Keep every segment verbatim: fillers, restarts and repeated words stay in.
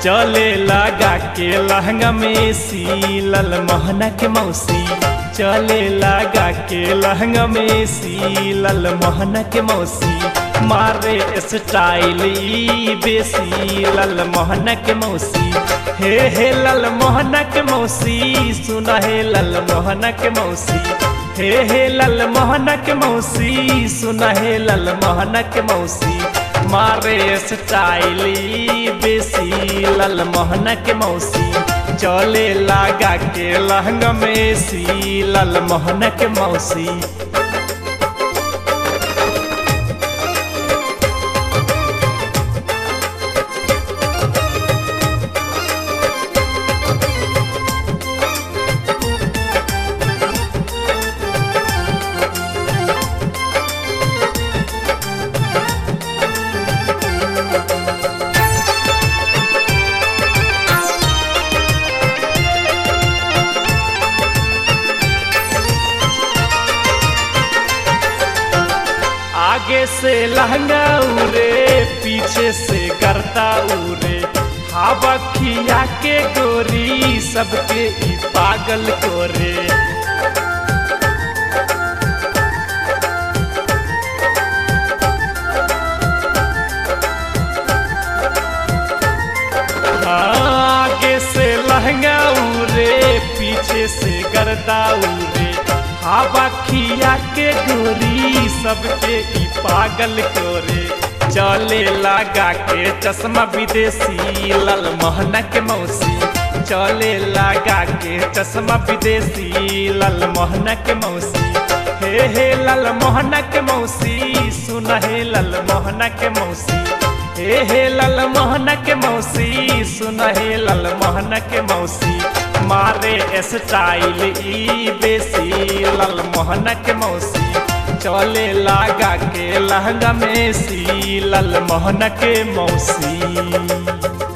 चले लगा के लहंगा में सी ललमोहना के मौसी चले लगा के लहंगा में सी ललमोहना के मौसी मारे स्टाइल ई बेसी ललमोहना के मौसी हे हे ललमोहना के मौसी सुना हे ललमोहना के मौसी हे हे ललमोहना के मौसी सुना हे ललमोहना के मौसी मारे स्टाइल ई बेसी ललमोहना के मौसी चले लगा के लहंगा में सी ललमोहना के मौसी। आगे से लहंगा उरे पीछे से करता उरे हवा खिया के गोरी सबके ई पागल कोरे आगे से लहंगा उरे पीछे से करता उरे हवा खिया के गोरी सबके ई पागल कोरे चले लगा के चश्मा विदेशी ललमोहना के मौसी चले लगा के चश्मा विदेशी ललमोहना के मौसी हे हे ललमोहना के मौसी सुना हे ललमोहना के मौसी हे हे ललमोहना के मौसी सुना हे ललमोहना के मौसी मारे स्टाइल ई बेसी ललमोहना के मौसी चले लगा के लहंगा में सी ललमोहना के मौसी।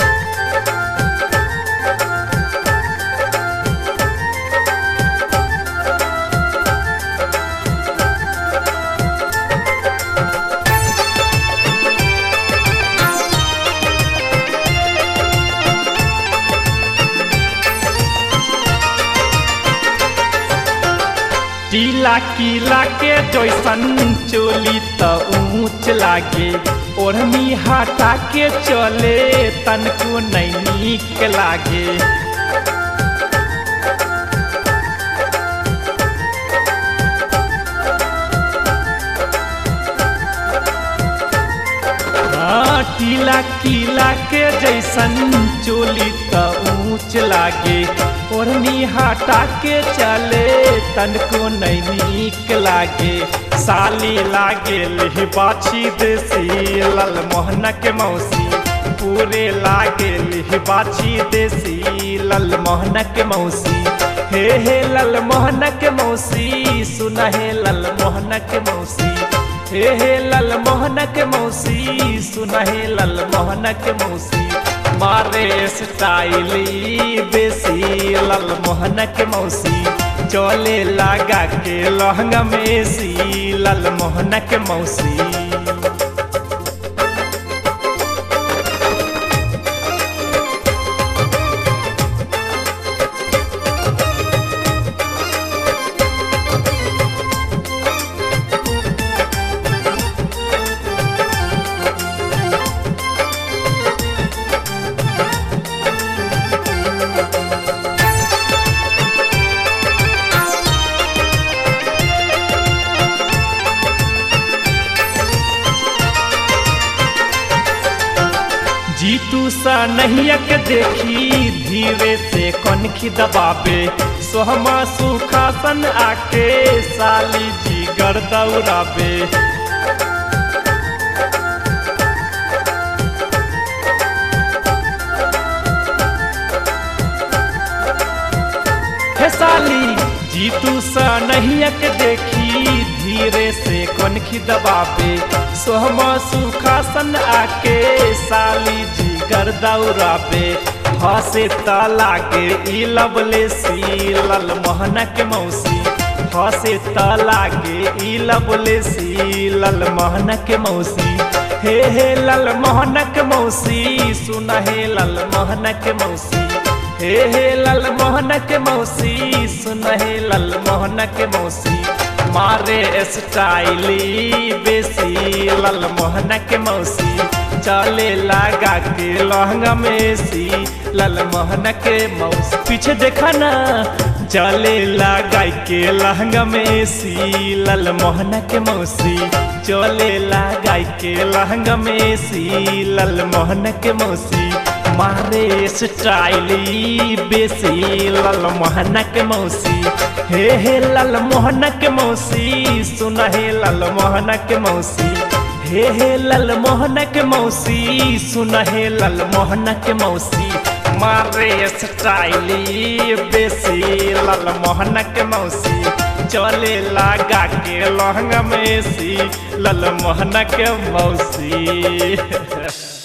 टीला कीला के जैसन चोली त ऊंच लागे ओढ़नी हटा के चले तनको नहीं नीक लागे हाँ टीला कीला के जैसन चोली त ऊंच लागे ओढ़नी हटा के चले तनको नहीं नीक लागे साली लागे लिह बाछी देसी ललमोहना के मौसी पूरे लागे लिह बाछी देसी ललमोहना के मौसी हे हे ललमोहना के मौसी सुना हे ललमोहना के मौसी हे हे ललमोहना के मौसी सुना हे ललमोहना के मौसी मारे स्टाइल ई बेसी ललमोहना के मौसी चले लगा के लहंगा में सी ललमोहना के मौसी। जीतू सा नहियक देखी धीरे से कनखी दबावे सोहमा सुखासन आके साली जी गर दौड़ावे हे साली जीतू सा नहियक देखी धीरे से कनखी दबावे सोहमा सुखासन आके साली जी गर दौड़ावे हसे त लागे ई लवले सी ललमोहना के मौसी हसे त लागे ई लवले सी ललमोहना के मौसी हे हे लाल मोहनक मौसी सुन हे लाल मोहनक मौसी हे हे लाल मोहनक मौसी सुन हे लाल मोहनक मौसी मारे स्टाइली बेसी लाल मोहनक मौसी चले लगा के लहंगा में सी लाल मोहनक मौसी पीछे देखा ना चले लगा के लहंगा में सी लाल मोहनक मौसी चले लगा के लहंगा में सी लाल मोहनक मौसी मारे स्टाइली बेसी लाल मोहनक मौसी हे हे लाल मोहनक मौसी सुन हे लाल मोहनक मौसी हे हे लाल मोहनक मौसी सुन हे लाल मोहनक मौसी मारे स्टाइली बेसी लाल मोहनक मौसी चले लगा के लहंगा में सी लाल मोहनक मौसी।